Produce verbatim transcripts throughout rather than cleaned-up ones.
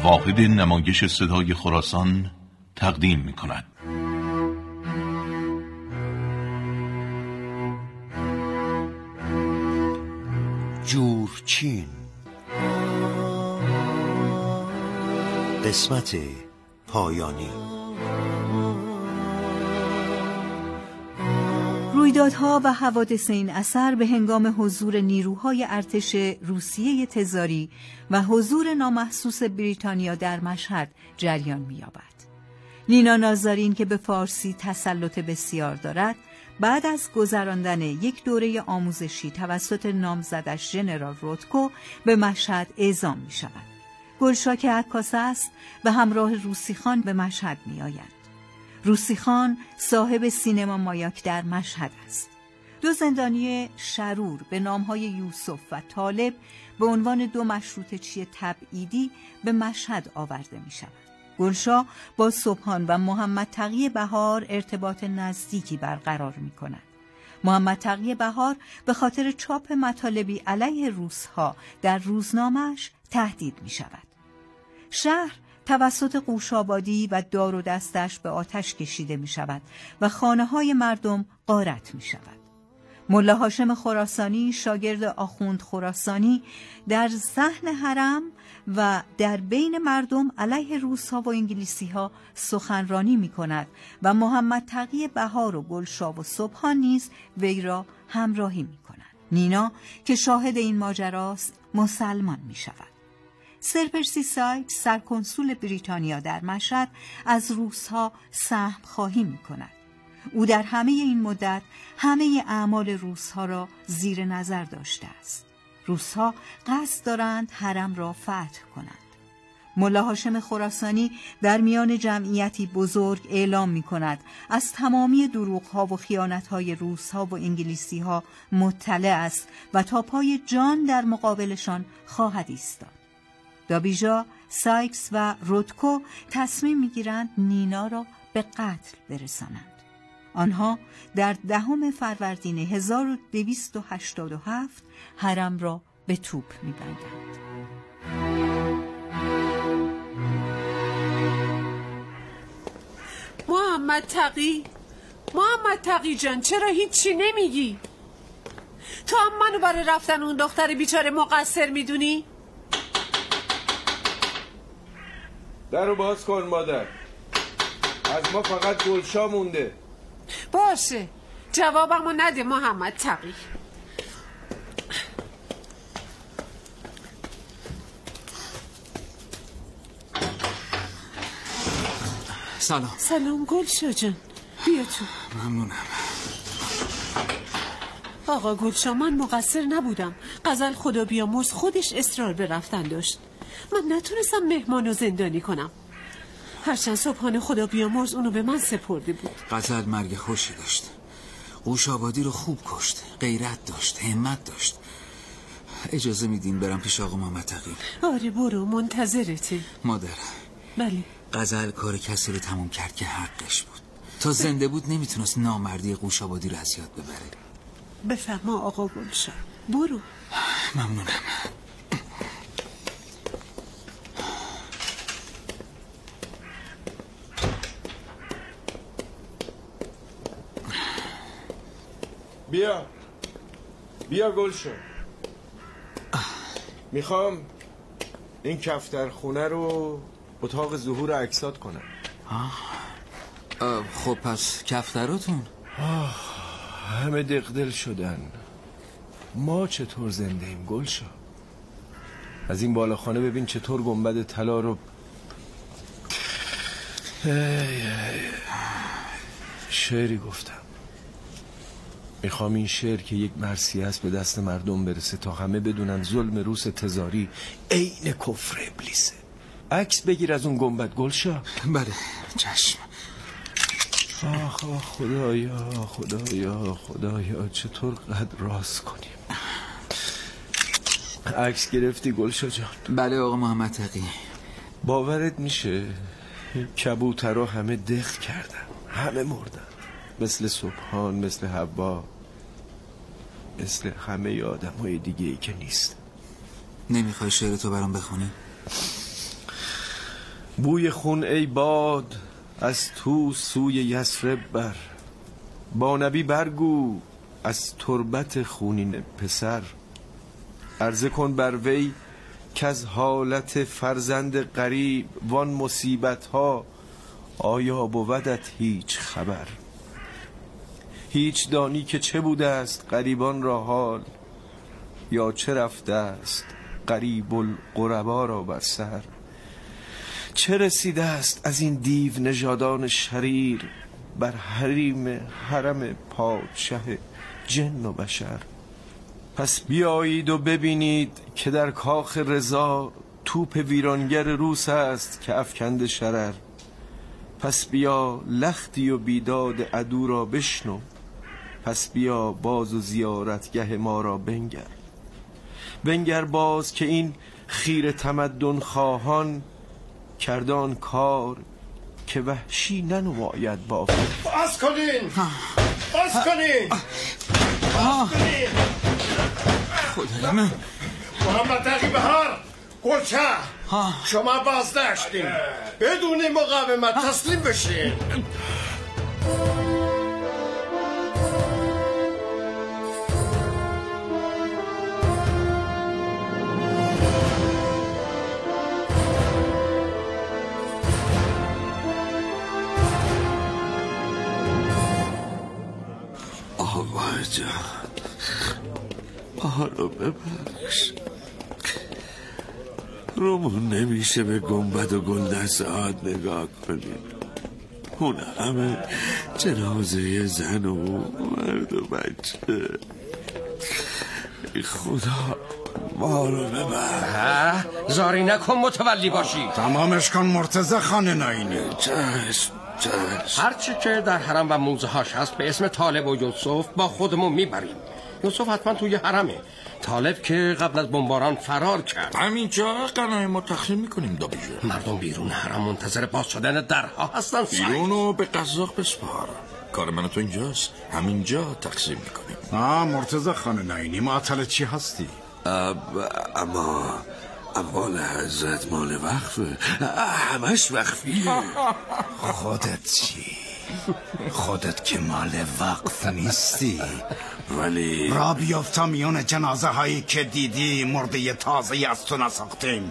واحد نمایش صدای خراسان تقدیم می کند. جورچین، قسمت پایانی. رویدادها و حوادث این اثر به هنگام حضور نیروهای ارتش روسیه تزاری و حضور نامحسوس بریتانیا در مشهد جریان می‌یابد. نینا نازارین که به فارسی تسلط بسیار دارد، بعد از گذراندن یک دوره آموزشی توسط نامزدش ژنرال رودکو به مشهد اعزام می‌شود. گلشا که عکاس است و همراه روسی خان به مشهد می‌آید. روسی خان صاحب سینما مایاک در مشهد است. دو زندانی شرور به نامهای یوسف و طالب به عنوان دو مشروطه‌چی تبعیدی به مشهد آورده می شود. گلشا با سبحان و محمد تقی بهار ارتباط نزدیکی برقرار می کند. محمد تقی بهار به خاطر چاپ مطالبی علیه روس‌ها در روزنامه‌اش تهدید می شود. شهر توسط قوش‌آبادی و دار و دستش به آتش کشیده می شود و خانه های مردم غارت می شود. ملا هاشم خراسانی شاگرد آخوند خراسانی در صحن حرم و در بین مردم علیه روس‌ها و انگلیسی‌ها سخنرانی می کند و محمد تقی بهار و گلشا و سبحان نیز وی را همراهی می کنند. نینا که شاهد این ماجراست مسلمان می شود. سر پرسی سایکس سرکنسول بریتانیا در مشهد از روس‌ها سهم خواهی می کند. او در همه این مدت همه اعمال روس‌ها را زیر نظر داشته است. روس‌ها قصد دارند حرم را فتح کنند. ملا هاشم خراسانی در میان جمعیتی بزرگ اعلام می کند از تمامی دروغ‌ها و خیانت‌های روس‌ها و انگلیسی‌ها مطلع است و تا پای جان در مقابلشان خواهد ایستاد. دابیجا، سایکس و رودکو تصمیم می‌گیرند نینا را به قتل برسانند. آنها در دهم فروردین هزار و دویست و هشتاد و هفت حرم را به توپ می‌بندند. محمد تقی محمد تقی جان، چرا هیچی نمیگی؟ تو هم منو برای رفتن اون دختر بیچاره مقصر میدونی؟ درو باز کن مادر، از ما فقط گلشا مونده. باشه، جوابمو نده محمد تقی. سلام. سلام گلشا جان، بیا تو. ممنونم. آقا گلشا، من مقصر نبودم. غزل خدا بیامرز خودش اصرار به رفتن داشت. من نتونستم مهمانو زندانی کنم، هرچند صبحانه خدا بیامرز اونو به من سپرده بود. غزل مرگ خوشی داشت، قوش‌آبادی رو خوب کشت، غیرت داشت، همت داشت. اجازه میدین برم پیش آقا محمد تقی؟ آره برو، منتظرته. مادر، بله. غزل کار کسی رو تموم کرد که حقش بود. تا زنده بود نمیتونست نامردی قوش‌آبادی رو از یاد ببره. بفرما آقا گلشا، برو. ممنونم. بیا بیا گلشا، میخوام این کفتر خونه رو اتاق ظهور عکسات کنم. خب پس کفتراتون؟ آه همه دقدل شدن. ما چطور زنده ایم گلشا؟ از این بالاخانه ببین چطور گنبد طلا رو. ای ای. شعری گفتم، میخوام این شعر که یک مرثیه است به دست مردم برسه تا همه بدونن ظلم روس تزاری عین کفر ابلیسه. عکس بگیر از اون گنبد گلشا. بله چشم. آخ آخ خدایا خدایا خدایا، چطور قد راست کنیم. عکس گرفتی گلشا جان؟ بله آقا محمد تقی. باورت میشه کبوترها همه دق کردن، همه مردن، مثل سبحان، مثل حوا، مثل همه آدم های دیگه ای که نیست. نمیخوای شعر تو برام بخونی؟ بوی خون ای باد از تو سوی یثرب بر، با نبی برگو از تربت خونین پسر. عرضه کن بر وی که از حالت فرزند غریب وان مصیبت ها آیا بودت هیچ خبر؟ هیچ دانی که چه بوده است غریبان را حال، یا چه رفته است غریب الغربا را بر سر؟ چه رسیده است از این دیو نژادان شریر بر حریم حرم پادشه جن و بشر؟ پس بیایید و ببینید که در کاخ رضا توپ ویرانگر روس است که افکند شرر. پس بیا لختی و بیداد عدو را بشنو، پس بیا باز و زیارتگه ما را بنگر. بنگر باز که این خیر تمدن خواهان کردان کار که وحشی ننماید با باز کنین باز کنین باز کنین. خدای من محمد تقی بهار گلچه شما بازداشتین، بدون مقاومت تسلیم بشین. آقا جان ما رو ببخش، رومون نمیشه به گنبد و گلدسته‌هات نگاه کنیم. اون همه جنازه زن و مرد و بچه. ای خدا ما رو ببخش. زاری نکن متولی باشی. تمامش کن مرتضی خان ناینی. چشم چشم. هرچی که در حرم و موزه هاش هست به اسم طالب و یوسف با خودمون میبریم. یوسف حتما توی حرمه. طالب که قبل از بمباران فرار کرد. همینجا غنایم رو تقسیم میکنیم دابیجه. مردم بیرون حرم منتظر باز شدن درها هستن. بیرونو به قزاق بسپار. کار من تو اینجاست، همینجا تقسیم میکنیم. آه مرتضی خان ناینی معطل چی هستی؟ اما اموال حضرت مال وقفه، همش وقفیه. خودت چی؟ خودت که مال وقف نیستی، ولی را بیافتا میون جنازه هایی که دیدی مرده تازه از تو نساختیم.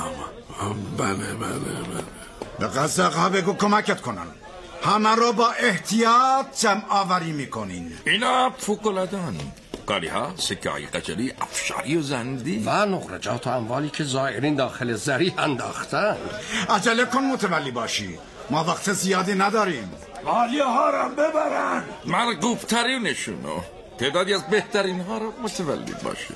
بله بله بله. به قزاق ها بگو کمکت کنن، همه رو با احتیاط جمع آوری میکنین. اینا فوق‌العاده‌ان. کاری ها سکه های قجلی افشاری و زندی و نقرجات و اموالی که زائرین داخل زری انداختن. عجله کن متولی باشی، ما وقت زیادی نداریم. والی ها را ببرن، مرگوب ترینشونو، تعدادی از بهترین ها را متولی باشی.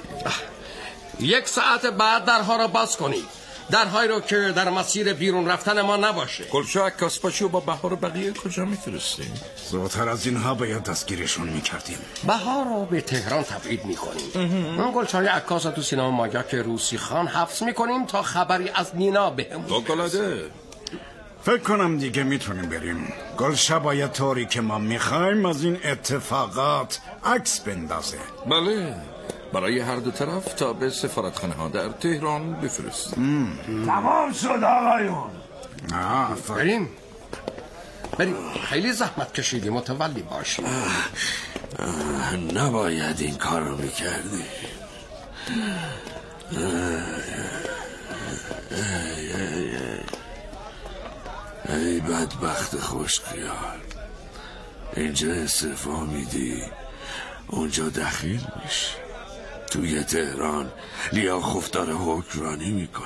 یک ساعت بعد درها را باز کنی، درهایی رو که در مسیر بیرون رفتن ما نباشه. گلشاه کاسپاشی و با بهار بقیه کجا میفرستیم؟ زودتر از اینها باید دستگیرشون میکردیم. بهار رو به تهران تبعید میکنیم. اون گلشاه عکاس تو سینما ماگک روسی خان حبس میکنیم تا خبری از نینا بهم فوق‌العاده. فکر کنم دیگه میتونیم بریم. گلشاه باید طوری که ما میخوایم از این اتفاقات عکس بندازه. بله، برای هر دو طرف تا به سفارتخانه ها در تهران بفرستیم. تمام شد آقایون. بریم بریم. خیلی زحمت کشیدی متولی باشی. نباید این کار رو میکردی. ای بدبخت خوش خیال، اینجا استعفا میدی اونجا دخیل میشی. توی تهران لیاخوف داره حکمرانی میکنه.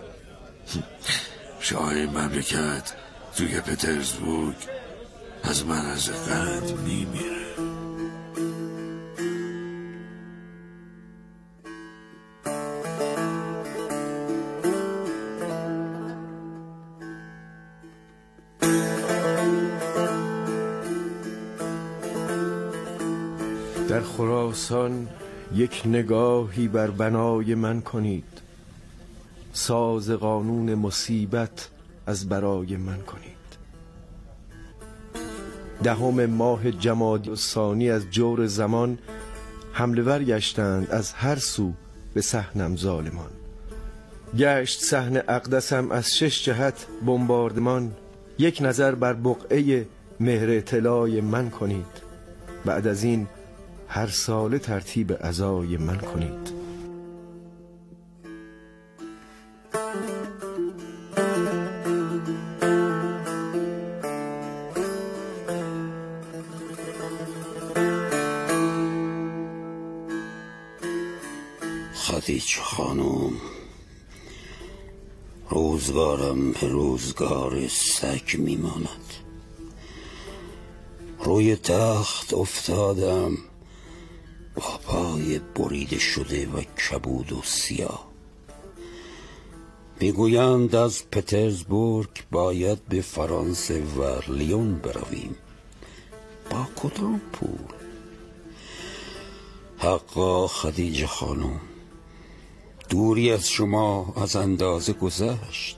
شاه مملکت توی پترزبورگ از مرض قند میمیره. در خراسان یک نگاهی بر بنای من کنید، ساز قانون مصیبت از برای من کنید. دهم ماه جمادی الثانی از جور زمان حمله ور گشتند از هر سو به صحنم ظالمان. گشت صحن اقدسم از شش جهت بمباردمان. یک نظر بر بقعه مهر اطلاع من کنید. بعد از این هر سال ترتیب عزای من کنید. خدیجه خانم، روزگارم به روزگار سگ میماند. روی تخت افتادم با پای بریده شده و کبود و سیاه. میگویند از پترزبورگ باید به فرانسه و لیون برویم. با کدام پول؟ حقا خدیجه خانم، دوری از شما از اندازه گذشت.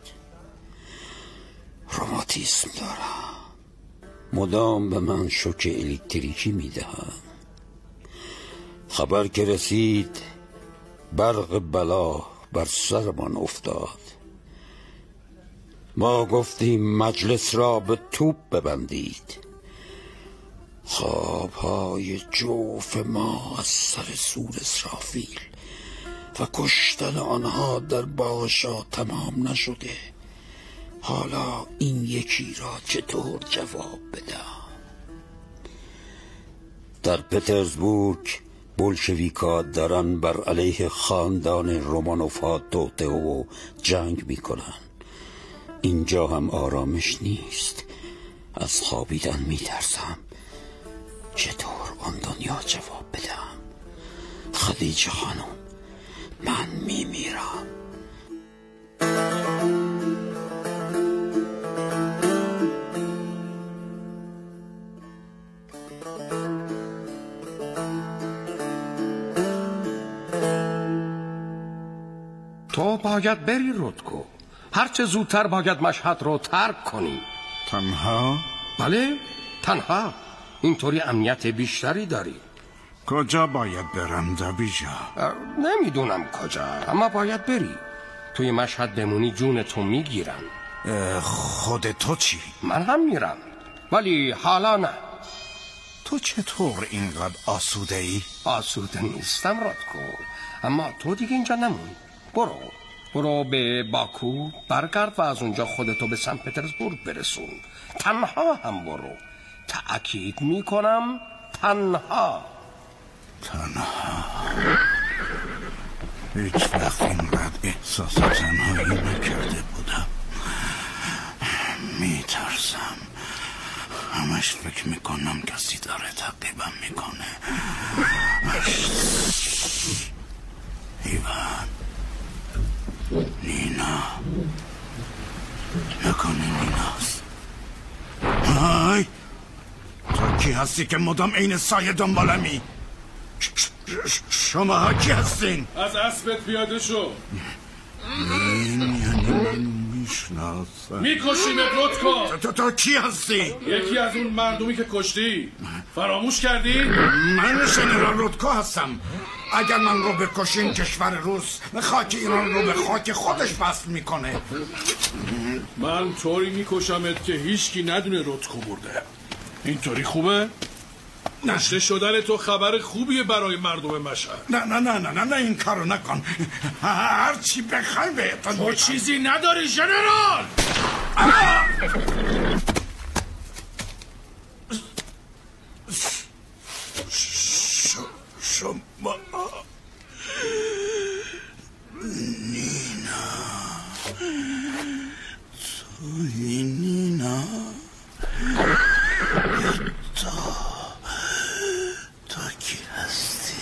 روماتیسم دارم، مدام به من شوک الکتریکی میدهند. خبر که رسید برق بلا بر سرمان افتاد. ما گفتیم مجلس را به توپ ببندید. خوابهای جوف ما از سر سور اسرافیل و کشتن آنها در باغشا تمام نشده. حالا این یکی را چطور جواب بدم؟ در پترزبورگ بولشویکا دارن بر علیه خاندان رومانوفا توطئه و جنگ میکنن. اینجا هم آرامش نیست. از خوابیدن میترسم. چطور آن دنیا جواب بدم؟ خدیجه خانم، من میمیرم. تو باید بری رودکو. هرچه زودتر باید مشهد رو ترک کنی. تنها؟ بله، تنها. اینطوری امنیت بیشتری داری. کجا باید برم دبیجا؟ نمیدونم کجا، اما باید بری. توی مشهد بمونی جون تو میگیرن. خود تو چی؟ من هم میرم، ولی حالا نه. تو چطور اینقدر آسوده ای؟ آسوده نیستم رودکو، اما تو دیگه اینجا نمون. برو برو به باکو برگرد و از اونجا خودتو به سن پترزبورگ برسون. تنها هم برو. تأکید میکنم تنها. تنها؟ هیچ وقت اینقدر احساس تنهایی نکرده بودم. میترسم. همش فکر میکنم کسی داره تعقیبم میکنه. ایوان، نینا، نکنه نیناست. های، تو کی هستی که مدام عین سایه دنبالمی؟ شما ها کی هستین؟ از اسبت پیاده شو. این یعنی من میشناسم. میکشیمت رودکو. تو تو کی هستی؟ یکی از اون مردمی که کشتی. فراموش کردی؟ من ژنرال رودکو هستم. اگر من رو بکشین کشور روس خاک ایران رو به خاک خودش وصل میکنه. من طوری میکشمت که هیچکی ندونه رودکو برده. اینطوری خوبه؟ کشته شدن تو خبر خوبیه برای مردم مشهد. نه نه نه نه نه نه این کارو نکن. هر چی بخوای بهتون. تو چیزی نداری ژنرال. شما نینا، توی نینا، تو تو کی هستی؟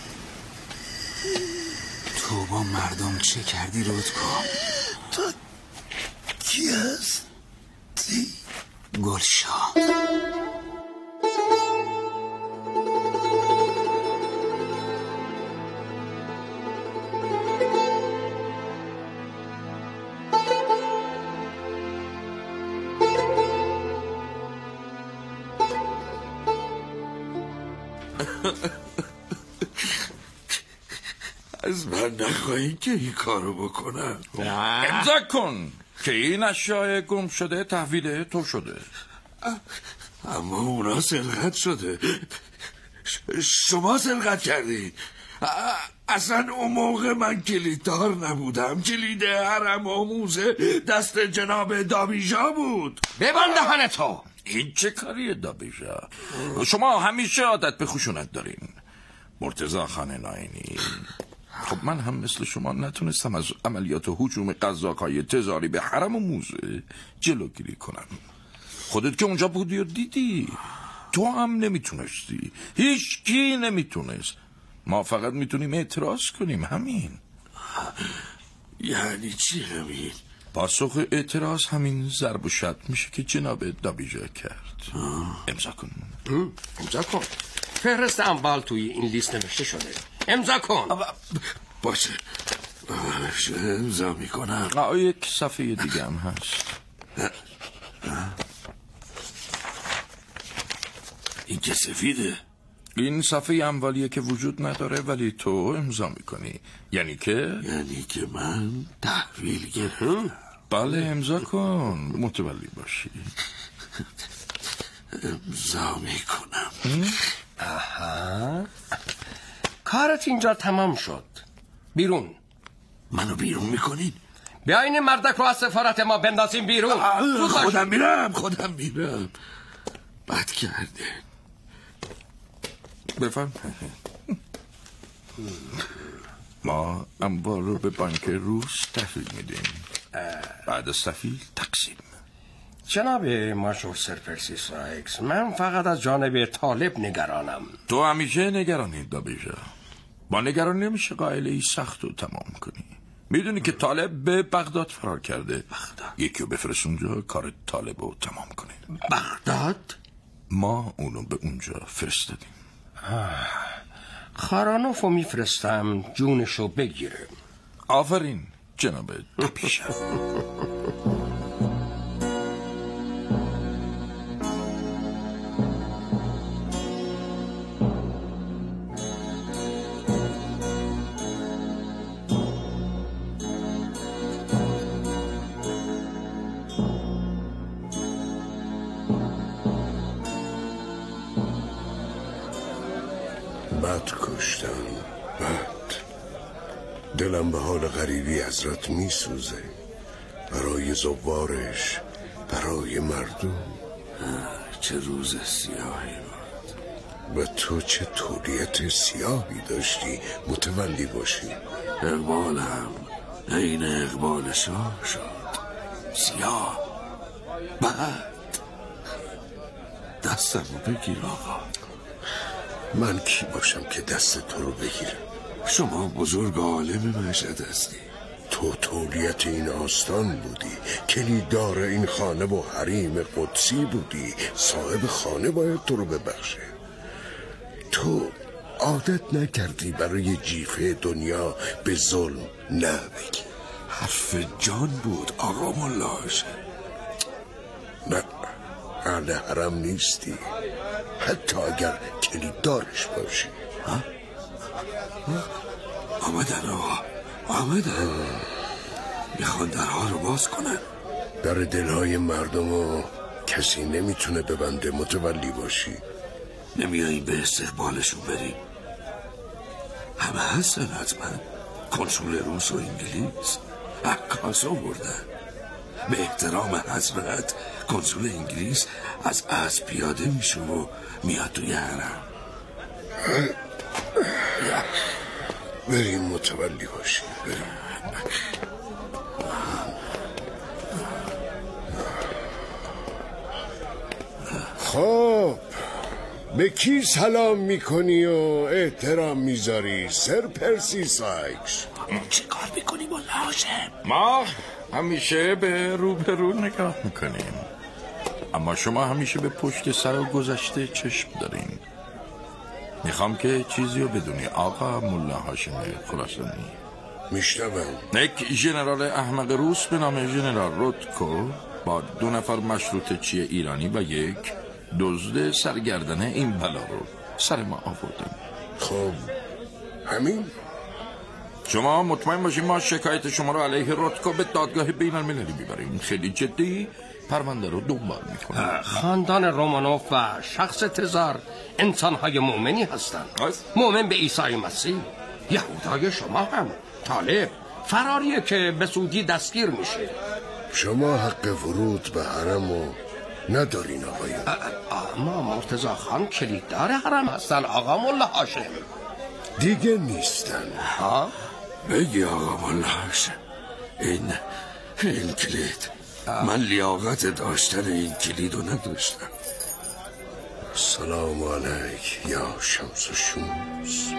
تو با مردم چه کردی رودکو؟ تو کی هستی؟ گلشاه. از من نخواهی که این کارو بکنم. امضا کن که این اشیاء گم شده تحویل تو شده. اما اونا سرقت شده. شما سرقت کردی. اصلا اون موقع من کلیددار نبودم. کلید حرم و موزه دست جناب دابیجا بود. ببند دهنتو. این چه کاریه دابیجا؟ شما همیشه عادت به خشونت دارین. مرتضی خان ناینی، خب من هم مثل شما نتونستم از عملیات هجوم قزاق‌های تزاری به حرم و موزه جلوگیری کنم. خودت که اونجا بودی و دیدی. تو هم نمیتونستی. هیچ کی نمیتونست. ما فقط میتونیم اعتراض کنیم، همین. یعنی چی همین؟ پاسخ اعتراض همین ضرب و شتم میشه که جناب دابیجا کرد. امضا کن. امضا کن. فهرست اول توی این لیست نوشته شده. امضا کن. باشه امضا میکنم. آه یک صفحه دیگه هم هست. این که سفیده. این صفحه اولیه که وجود نداره ولی تو امضا میکنی. یعنی که یعنی که من تحویل گرفتم. بله امضا کن متولی باشی. امضا میکنم. آها کارت اینجا تمام شد. بیرون. منو بیرون میکنین؟ بیاین مردک رو از سفارت ما بندازیم بیرون. خودم میرم خودم میرم. بد کرده. بفهم. ما انبار رو به بانک روس تحویل میدیم. بعد از تحویل تقسیم. جناب ماژور سر پرسی سایکس، من فقط از جانب طالب نگرانم. تو همیشه نگرانی دابیجا. با نگرانی نمیشه قائله ای سخت رو تمام کنی. میدونی که طالب به بغداد فرار کرده. بغداد یکی رو بفرست اونجا کار طالب رو تمام کنه. بغداد؟ ما اونو به اونجا فرستادیم. خارانوفو میفرستم جونشو بگیره. آفرین جناب دابیجا. بد کشتم بد. دلم به حال غریبی حضرت می سوزه. برای زوارش، برای مردم. چه روز سیاهی بود. و تو چه طولیت سیاهی داشتی متولی باشی. اقبالم این اقبال شاه شد. سیاه بعد دستم رو بگیر آقا. من کی باشم که دست تو رو بگیرم؟ شما بزرگ عالم مشهد هستی. تو تولیت این آستان بودی، کلیددار این خانه و حریم قدسی بودی. صاحب خانه باید تو رو ببخشه. تو عادت نکردی برای جیفه دنیا به ظلم نه بگی. حرف جان بود آقا ملاشه. نه اهل حرم نیستی، حتی اگر کلیددارش باشی. ها؟ آمدن آقا آمدن. میخوان درها رو باز کنن. در دلهای مردم رو کسی نمیتونه ببنده متولی باشی. نمیاییم به استقبالشون بریم؟ همه هستن حتما. کنسول روس و انگلیس عکاس آوردن. به احترام حضرت کنسول انگلیس از اسب پیاده میشه و میاد توی حرم. بریم متولی باشیم. بریم. خب به کی سلام میکنی و احترام میذاری سر پرسی سایکس؟ چه کار میکنی با لاشم؟ ما همیشه به رو به رو نگاه میکنیم، اما شما همیشه به پشت سر و گذشته چشم دارین. میخوام که چیزی رو بدونی آقا ملا هاشم خراسانی. میشنوم. یک ژنرال احمق روس به نام ژنرال رودکو با دو نفر مشروطه چی ایرانی و یک دزد سرگردن این بلا رو سر ما آوردن. خب همین شما مطمئن باشید ما شکایت شما رو علیه رتکو به دادگاه بین المللی میبریم. خیلی جدی پرونده رو دنبال میکنیم. خاندان رومانوف و شخص تزار انسانهای مؤمنی هستند. مؤمن به عیسی مسیح. یهودای شما هم طالب فراریه که به سودی دستگیر میشه. شما حق ورود به حرمو ندارین آقایون. اما مرتضی خان کلیددار حرم هستن آقا ملا هاشم. دیگه نیستن. ها؟ بگی آقا ملا هاشم، این این کلید، من لیاقت داشتن این کلید رو نداشتم. سلام علیک یا شمس و شمس.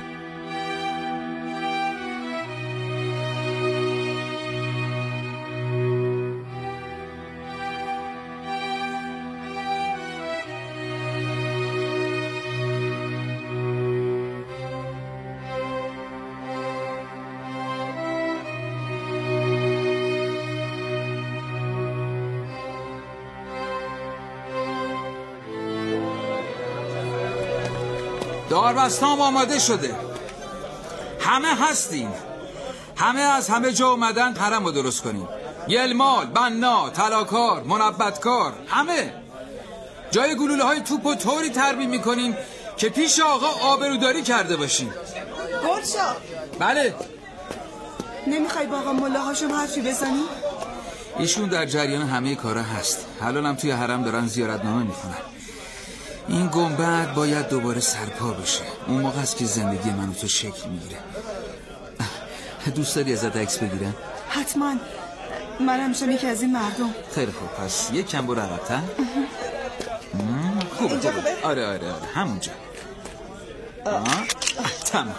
داربستام آماده شده، همه هستین، همه از همه جا اومدن حرم رو درست کنیم. یلمال، بنا، طلاکار، منبتکار، همه جای گلوله های توپ و طوری ترمیم میکنیم که پیش آقا آبروداری کرده باشیم. گلشا بله. نمیخوای با آقا ملا هاشم حرفی بزنی؟ ایشون در جریان همه کارا هست. حالا هم توی حرم دارن زیارتنامه میکنن. این گنبد باید دوباره سرپا بشه. اون موقع است که زندگی من و تو شکل میگیره. دوست داری ازت عکس بگیرم؟ حتما. من همیشه یکی از این مردم. خیلی خوب، پس یک کم برو عقب‌تر. خوبه خوبه. آره آره آره همونجا. تمام.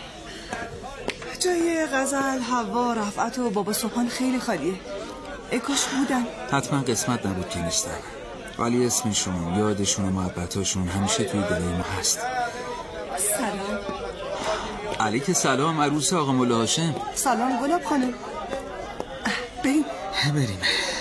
جای غزل، حوا، رفعت و بابا سبحان خیلی خالیه. ای کاش بودن. حتما قسمت نبود که نیستن، ولی اسمشون، یادشون و محبتاشون همیشه توی دلای ما هست. سلام. علیک سلام عروس آقا مولا هاشم. سلام گلاب خانم. بریم بریم.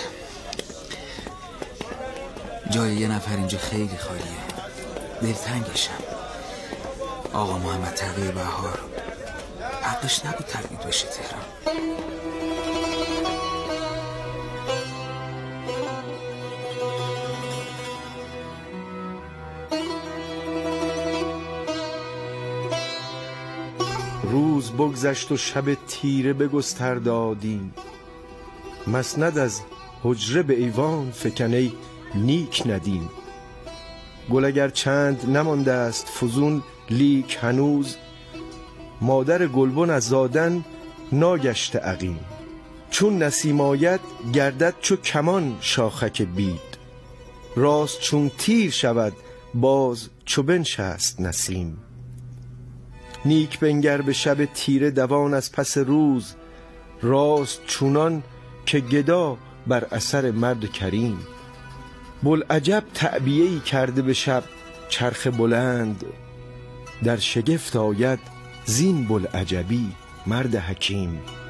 جای یه نفر اینجا خیلی خالیه، دلتنگشم. آقا محمد تقی بهار حقش نبود تبعید بشه تهران. روز بگذشت و شب تیره بگستر دادیم، مسند از حجره به ایوان فکنی نیک ندیم. گل اگر چند نمانده است فزون، لیک هنوز مادر گلبن از زادن ناگشته عقیم. چون نسیم آید گردد چو کمان شاخک بید، راست چون تیر شود باز چو بنشست نسیم. نیک بنگر به شب تیره دوان از پس روز، راست چونان که گدا بر اثر مرد کریم. بلعجب تعبیه‌ای کرده به شب چرخ بلند، در شگفت آید زین بلعجبی مرد حکیم.